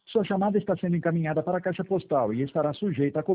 Sua chamada está sendo encaminhada para a caixa postal e estará sujeita a